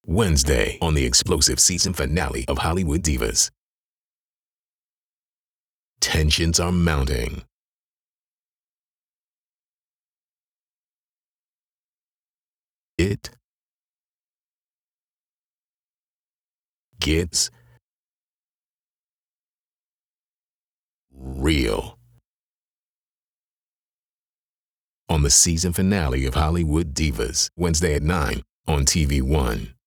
Wednesday on the explosive season finale of Hollywood Divas. Tensions are mounting. It gets real. On the season finale of Hollywood Divas, Wednesday at 9 on TV One.